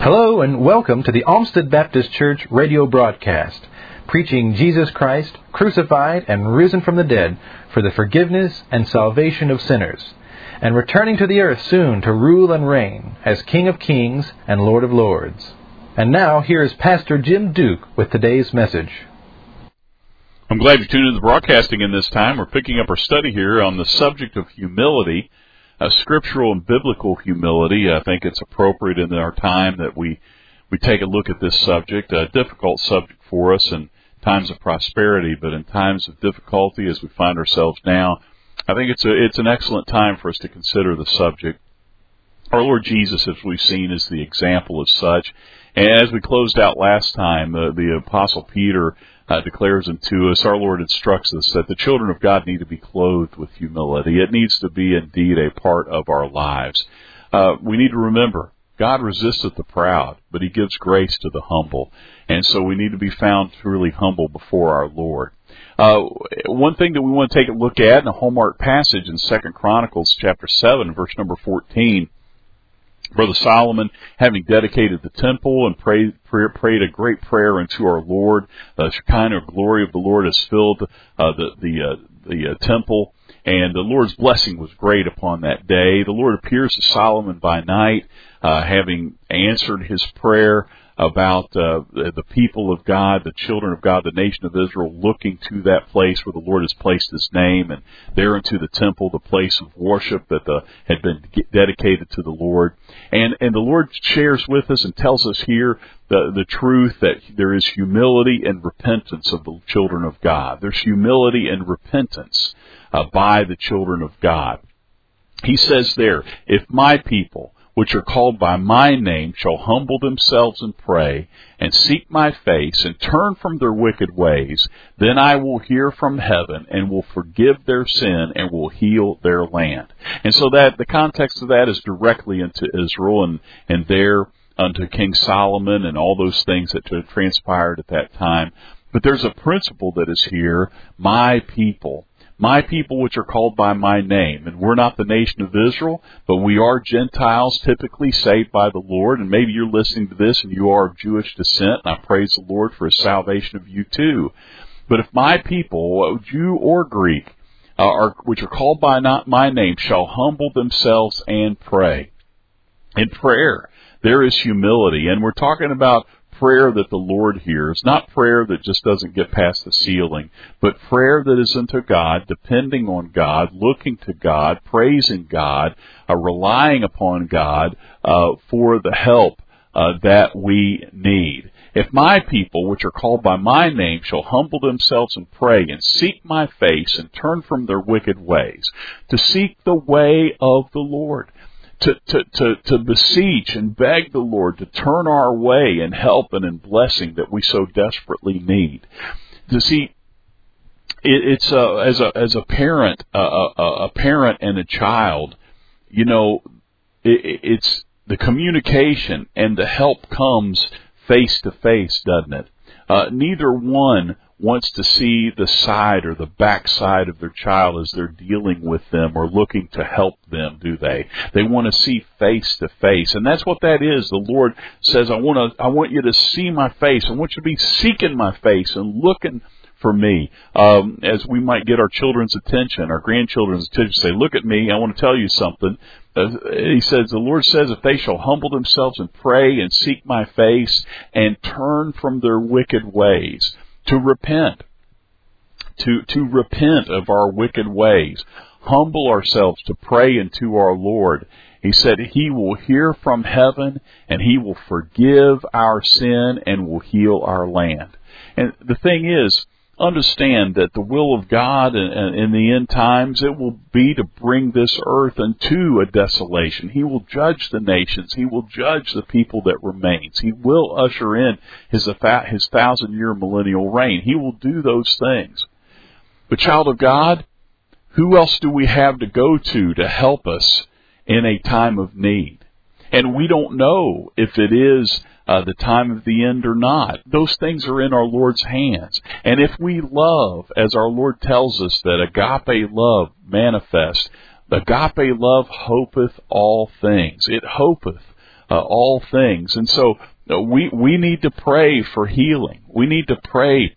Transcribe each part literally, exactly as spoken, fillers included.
Hello and welcome to the Olmsted Baptist Church radio broadcast, preaching Jesus Christ, crucified and risen from the dead for the forgiveness and salvation of sinners, and returning to the earth soon to rule and reign as King of Kings and Lord of Lords. And now, here is Pastor Jim Duke with today's message. I'm glad you tuned in to the broadcasting in this time. We're picking up our study here on the subject of humility. Uh, scriptural and biblical humility. I think it's appropriate in our time that we we take a look at this subject, a difficult subject for us in times of prosperity, but in times of difficulty as we find ourselves now, I think it's a, it's an excellent time for us to consider the subject. Our Lord Jesus, as we've seen, is the example of such. And as we closed out last time, uh, the Apostle Peter uh, declares unto us, our Lord instructs us that the children of God need to be clothed with humility. It needs to be indeed a part of our lives. Uh, we need to remember, God resisteth the proud, but He gives grace to the humble. And so we need to be found truly humble before our Lord. Uh, one thing that we want to take a look at in a hallmark passage in Second Chronicles chapter seven, verse number fourteen, Brother Solomon, having dedicated the temple and prayed, prayed a great prayer unto our Lord, the Shekinah glory of the Lord has filled uh, the the, uh, the uh, temple, and the Lord's blessing was great upon that day. The Lord appears to Solomon by night, uh, having answered his prayer about uh, the people of God, the children of God, the nation of Israel, looking to that place where the Lord has placed His name, and there into the temple, the place of worship that the, had been dedicated to the Lord. And and the Lord shares with us and tells us here the, the truth that there is humility and repentance of the children of God. There's humility and repentance uh, by the children of God. He says there, if my people, which are called by my name, shall humble themselves and pray, and seek my face, and turn from their wicked ways, then I will hear from heaven, and will forgive their sin, and will heal their land. And so that the context of that is directly into Israel, and, and there unto King Solomon, and all those things that transpired at that time. But there's a principle that is here, my people. My people which are called by my name. And we're not the nation of Israel, but we are Gentiles typically saved by the Lord. And maybe you're listening to this and you are of Jewish descent, and I praise the Lord for His salvation of you too. But if my people, Jew or Greek, uh, are, which are called by not my name, shall humble themselves and pray. In prayer, there is humility. And we're talking about prayer that the Lord hears, not prayer that just doesn't get past the ceiling, but prayer that is unto God, depending on God, looking to God, praising God, uh, relying upon God uh, for the help uh, that we need. If my people, which are called by my name, shall humble themselves and pray, and seek my face, and turn from their wicked ways, to seek the way of the Lord, To, to, to, to beseech and beg the Lord to turn our way in help and in blessing that we so desperately need. To see, it, it's uh, as a as a parent, uh, a, a parent and a child, you know, it, it's the communication and the help comes face to face, doesn't it? Uh, neither one wants to see the side or the backside of their child as they're dealing with them or looking to help them, do they? They want to see face to face. And that's what that is. The Lord says, I want to, I want you to see my face. I want you to be seeking my face and looking for me. Um, as we might get our children's attention, our grandchildren's attention, say, look at me, I want to tell you something. Uh, he says, the Lord says, if they shall humble themselves and pray and seek my face and turn from their wicked ways, to repent, to, to repent of our wicked ways, humble ourselves to pray unto our Lord. He said He will hear from heaven, and He will forgive our sin and will heal our land. And the thing is, understand that the will of God in, in the end times, it will be to bring this earth into a desolation. He will judge the nations. He will judge the people that remains. He will usher in his, his thousand-year millennial reign. He will do those things. But child of God, who else do we have to go to to help us in a time of need? And we don't know if it is Uh, the time of the end or not. Those things are in our Lord's hands. And if we love, as our Lord tells us that agape love manifests, agape love hopeth all things. It hopeth uh, all things. And so uh, we we need to pray for healing. We need to pray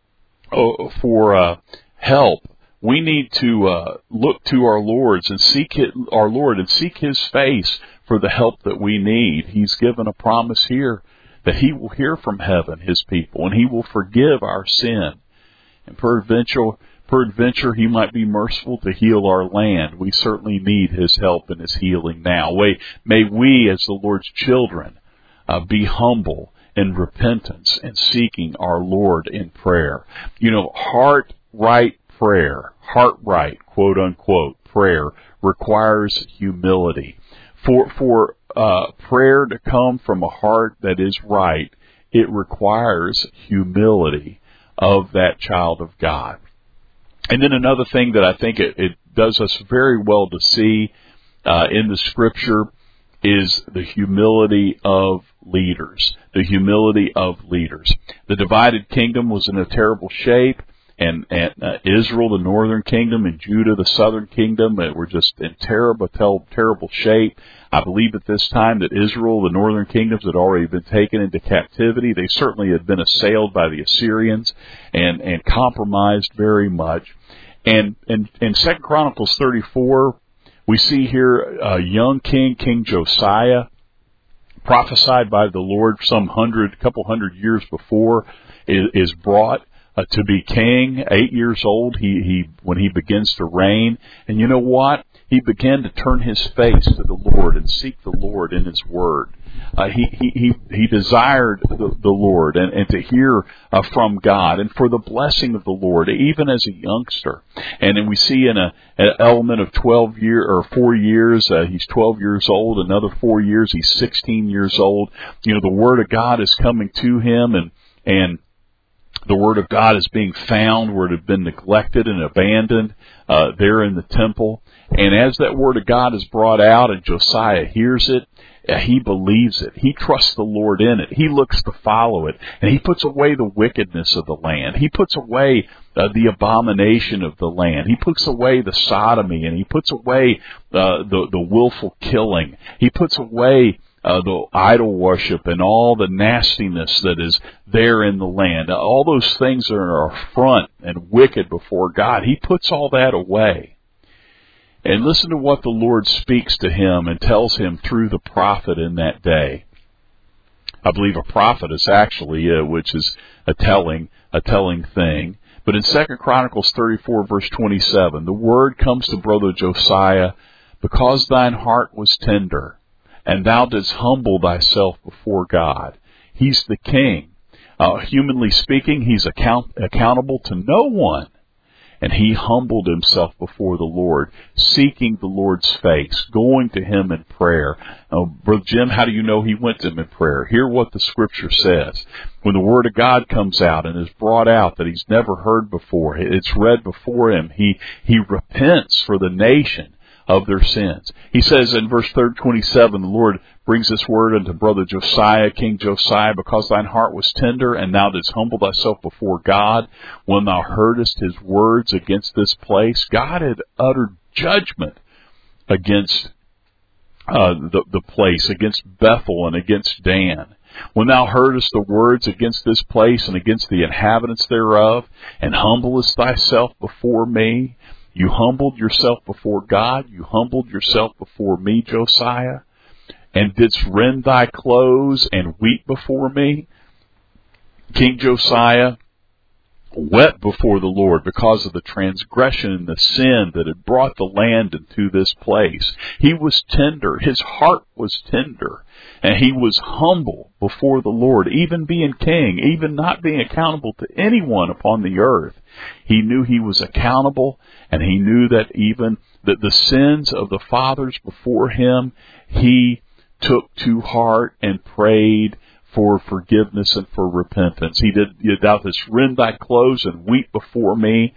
uh, for uh, help. We need to uh, look to our Lord's and seek his, our Lord and seek His face for the help that we need. He's given a promise here that He will hear from heaven His people, and He will forgive our sin. And peradventure, peradventure He might be merciful to heal our land. We certainly need His help and His healing now. May we, as the Lord's children, uh, be humble in repentance and seeking our Lord in prayer. You know, heart right prayer, heart right, quote unquote, prayer requires humility. For for uh, prayer to come from a heart that is right, it requires humility of that child of God. And then another thing that I think it, it does us very well to see uh, in the Scripture is the humility of leaders. The humility of leaders. The divided kingdom was in a terrible shape. And, and uh, Israel, the northern kingdom, and Judah, the southern kingdom, uh, were just in terrible, ter- terrible shape. I believe at this time that Israel, the northern kingdoms, had already been taken into captivity. They certainly had been assailed by the Assyrians and, and compromised very much. And in and Second Chronicles thirty-four, we see here a young king, King Josiah, prophesied by the Lord some hundred, couple hundred years before, is, is brought Uh, to be king, eight years old, he, he, when he begins to reign. And you know what? He began to turn his face to the Lord and seek the Lord in His Word. Uh, he, he, he, he desired the, the Lord and, and to hear uh, from God and for the blessing of the Lord, even as a youngster. And then we see in a, an element of twelve year or four years, uh, he's twelve years old. Another four years, he's sixteen years old. You know, the Word of God is coming to him, and, and, the Word of God is being found where it had been neglected and abandoned uh, there in the temple. And as that Word of God is brought out and Josiah hears it, uh, he believes it. He trusts the Lord in it. He looks to follow it. And he puts away the wickedness of the land. He puts away uh, the abomination of the land. He puts away the sodomy, and he puts away uh, the, the willful killing. He puts away Uh, the idol worship and all the nastiness that is there in the land. All those things are affront and wicked before God. He puts all that away. And listen to what the Lord speaks to him and tells him through the prophet in that day. I believe a prophet is actually, uh, which is a telling, a telling thing. But in Second Chronicles thirty-four, verse twenty-seven, the word comes to brother Josiah, because thine heart was tender, and thou didst humble thyself before God. He's the king. Uh, humanly speaking, he's account- accountable to no one. And he humbled himself before the Lord, seeking the Lord's face, going to Him in prayer. Uh, Brother Jim, how do you know he went to Him in prayer? Hear what the Scripture says. When the Word of God comes out and is brought out that he's never heard before, it's read before him, he, he repents for the nation of their sins. He says in verse twenty-seven, the Lord brings this word unto brother Josiah, King Josiah, because thine heart was tender, and thou didst humble thyself before God, when thou heardest His words against this place. God had uttered judgment against uh, the, the place, against Bethel and against Dan. When thou heardest the words against this place and against the inhabitants thereof, and humblest thyself before me. You humbled yourself before God. You humbled yourself before me, Josiah, and didst rend thy clothes and weep before me. King Josiah wept before the Lord because of the transgression and the sin that had brought the land into this place. He was tender. His heart was tender. And he was humble before the Lord, even being king, even not being accountable to anyone upon the earth. He knew he was accountable, and he knew that even that the sins of the fathers before him, he took to heart and prayed for forgiveness and for repentance. He did, thou didst rend thy clothes and weep before me.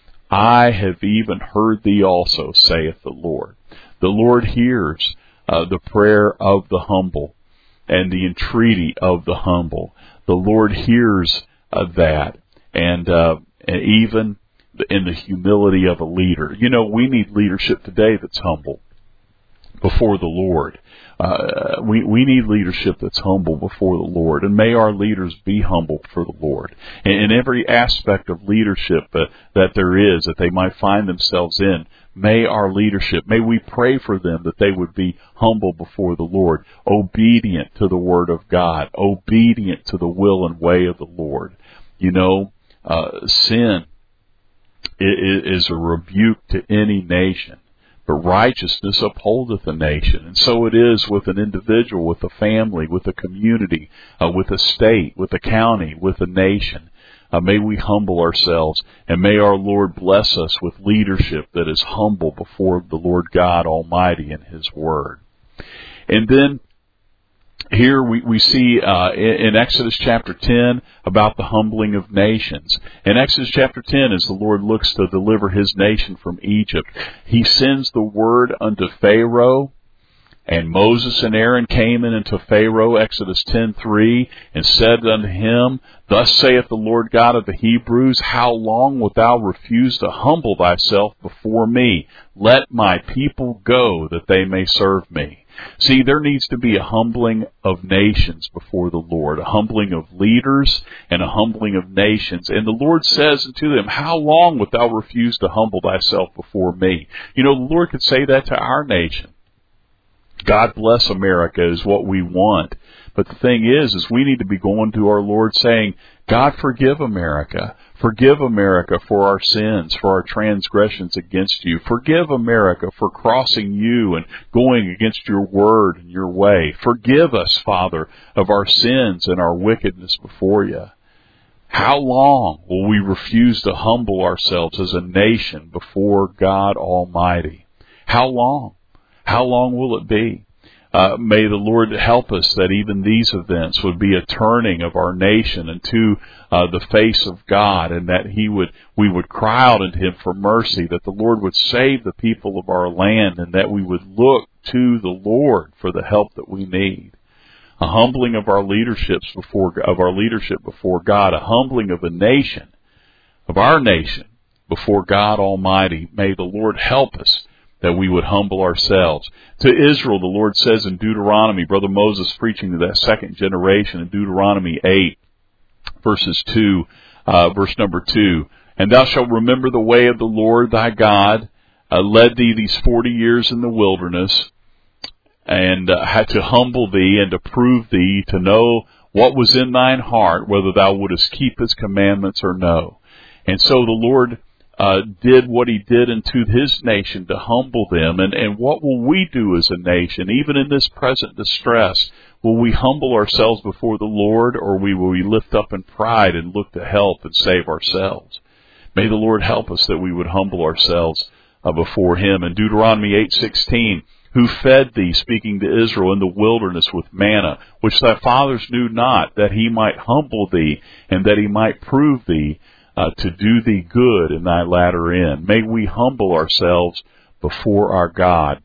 I have even heard thee also, saith the Lord. The Lord hears uh, the prayer of the humble and the entreaty of the humble. The Lord hears uh, that, and, uh, and even in the humility of a leader. You know, we need leadership today that's humble. before the Lord. Uh, we, we need leadership that's humble before the Lord, and may our leaders be humble for the Lord. In, in every aspect of leadership uh, that there is, that they might find themselves in, may our leadership, may we pray for them that they would be humble before the Lord, obedient to the Word of God, obedient to the will and way of the Lord. You know, uh, sin is a rebuke to any nation. But righteousness upholdeth a nation. And so it is with an individual, with a family, with a community, uh, with a state, with a county, with a nation. Uh, may we humble ourselves, and may our Lord bless us with leadership that is humble before the Lord God Almighty and His Word. And then here we, we see uh, in, in Exodus chapter ten about the humbling of nations. In Exodus chapter ten, as the Lord looks to deliver His nation from Egypt, He sends the word unto Pharaoh, and Moses and Aaron came in unto Pharaoh, Exodus ten three, and said unto him, Thus saith the Lord God of the Hebrews, How long wilt thou refuse to humble thyself before me? Let my people go, that they may serve me. See, there needs to be a humbling of nations before the Lord, a humbling of leaders and a humbling of nations. And the Lord says unto them, How long wilt thou refuse to humble thyself before me? You know, the Lord could say that to our nation. God bless America is what we want. But the thing is, is we need to be going to our Lord saying, God, forgive America. Forgive America for our sins, for our transgressions against you. Forgive America for crossing you and going against your word and your way. Forgive us, Father, of our sins and our wickedness before you. How long will we refuse to humble ourselves as a nation before God Almighty? How long? How long will it be? Uh, may the Lord help us that even these events would be a turning of our nation into uh, the face of God, and that He would, we would cry out unto Him for mercy, that the Lord would save the people of our land, and that we would look to the Lord for the help that we need. A humbling of our leaderships before of our leadership before God, a humbling of a nation, of our nation before God Almighty. May the Lord help us that we would humble ourselves. To Israel, the Lord says in Deuteronomy, Brother Moses preaching to that second generation in Deuteronomy eight, verses two, uh, verse number two, And thou shalt remember the way of the Lord thy God, uh, led thee these forty years in the wilderness, and uh, had to humble thee and to prove thee, to know what was in thine heart, whether thou wouldest keep His commandments or no. And so the Lord Uh, did what He did into His nation to humble them. And, and what will we do as a nation, even in this present distress? Will we humble ourselves before the Lord, or will we lift up in pride and look to help and save ourselves? May the Lord help us that we would humble ourselves uh, before Him. In Deuteronomy eight sixteen, Who fed thee, speaking to Israel, in the wilderness with manna, which thy fathers knew not, that He might humble thee, and that He might prove thee, Uh, to do thee good in thy latter end. May we humble ourselves before our God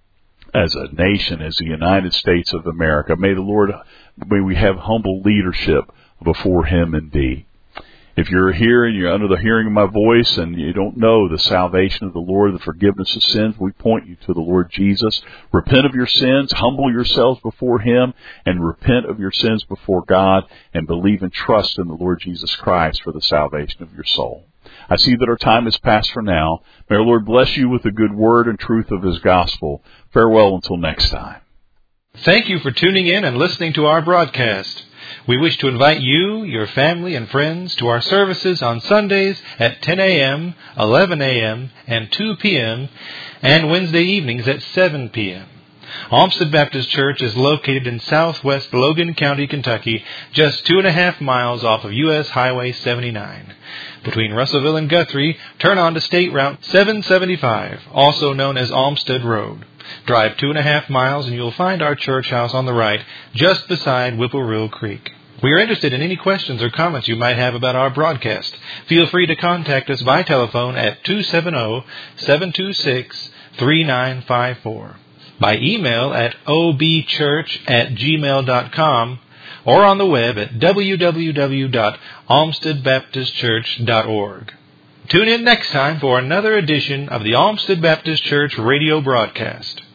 as a nation, as the United States of America. May the Lord, may we have humble leadership before Him indeed. If you're here and you're under the hearing of my voice and you don't know the salvation of the Lord, the forgiveness of sins, we point you to the Lord Jesus. Repent of your sins, humble yourselves before Him, and repent of your sins before God, and believe and trust in the Lord Jesus Christ for the salvation of your soul. I see that our time is past for now. May our Lord bless you with the good word and truth of His gospel. Farewell until next time. Thank you for tuning in and listening to our broadcast. We wish to invite you, your family, and friends to our services on Sundays at ten a.m., eleven a.m., and two p.m., and Wednesday evenings at seven p.m. Olmsted Baptist Church is located in southwest Logan County, Kentucky, just two and a half miles off of U S Highway seventy-nine. Between Russellville and Guthrie, turn on to State Route seven seventy-five, also known as Olmsted Road. Drive two and a half miles and you'll find our church house on the right, just beside Whippoorwill Creek. We are interested in any questions or comments you might have about our broadcast. Feel free to contact us by telephone at two seven zero, seven two six, three nine five four, by email at o b church at gmail dot com, or on the web at w w w dot olmsted baptist church dot org. Tune in next time for another edition of the Olmsted Baptist Church radio broadcast.